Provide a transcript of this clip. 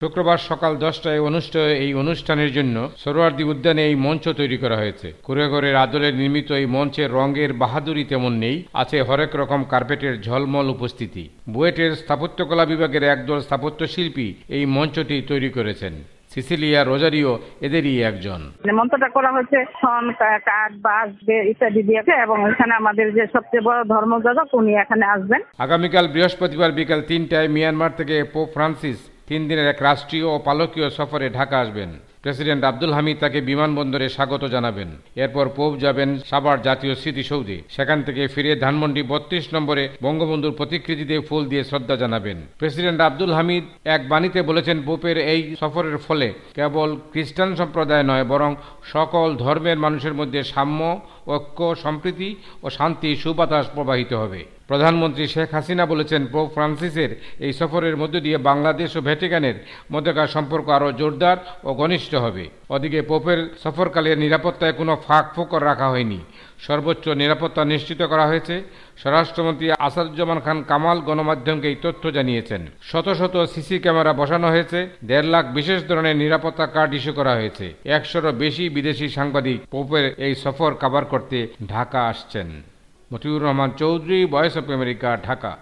শুক্রবার সকাল 10টায় অনুষ্ঠিত এই অনুষ্ঠানের জন্য সোহরাওয়ার্দী উদ্যানে এই মঞ্চ তৈরি করা হয়েছে। কুঁড়েঘরের আদলে নির্মিত এই মঞ্চের রঙের বাহাদুরি তেমন নেই, আছে হরেক রকম কার্পেটের ঝলমল উপস্থিতি। বুয়েটের স্থাপত্যকলা বিভাগের একদল স্থাপত্যশিল্পী এই মঞ্চটি তৈরি করেছেন। সিসিলিয়া রোজারিও এদেরই একজন। মঞ্চটা করা হচ্ছে ছন, কাঠ, বাঁশ ইত্যাদি দিয়ে, এবং এখানে আমাদের যে সবচেয়ে বড় ধর্মযাজক উনি এখানে আসবেন। আগামীকাল বৃহস্পতিবার বিকাল 3টায় মিয়ানমার থেকে পোপ ফ্রান্সিস 3 দিনের এক রাষ্ট্রীয় ও পালকীয় সফরে ঢাকা আসবেন। প্রেসিডেন্ট আব্দুল হামিদ তাকে বিমানবন্দরে স্বাগত জানাবেন। এরপর পোপ যাবেন সাভার জাতীয় স্মৃতিসৌধে। সেখান থেকে ফিরে ধানমন্ডি 32 নম্বরে বঙ্গবন্ধুর প্রতিকৃতিতে ফুল দিয়ে শ্রদ্ধা জানাবেন। প্রেসিডেন্ট আব্দুল হামিদ এক বাণীতে বলেছেন, পোপের এই সফরের ফলে কেবল খ্রিস্টান সম্প্রদায় নয়, বরং সকল ধর্মের মানুষের মধ্যে সাম্য, ঐক্য, সম্প্রীতি ও শান্তি সুবাতাস প্রবাহিত হবে। প্রধানমন্ত্রী শেখ হাসিনা বলেছেন, পোপ ফ্রান্সিসের এই সফরের মধ্য দিয়ে বাংলাদেশ ও ভ্যাটিকানের মধ্যকার সম্পর্ক আরও জোরদার ও ঘনিষ্ঠ হবে। ওদিকে পোপের সফরকালে নিরাপত্তায় কোনো ফাঁক ফোকর রাখা হয়নি। সর্বোচ্চ নিরাপত্তা নিশ্চিত করা হয়েছে। স্বরাষ্ট্রমন্ত্রী আসাদুজ্জামান খান কামাল গণমাধ্যমকে এই তথ্য জানিয়েছেন। শত শত সিসি ক্যামেরা বসানো হয়েছে। 1.5 লাখ বিশেষ ধরনের নিরাপত্তা কার্ড ইস্যু করা হয়েছে। 100-এরও বেশি বিদেশি সাংবাদিক পোপের এই সফর কভার করতে ঢাকা আসছেন। Motiur Rahman Chowdhury, Voice of America, Dhaka.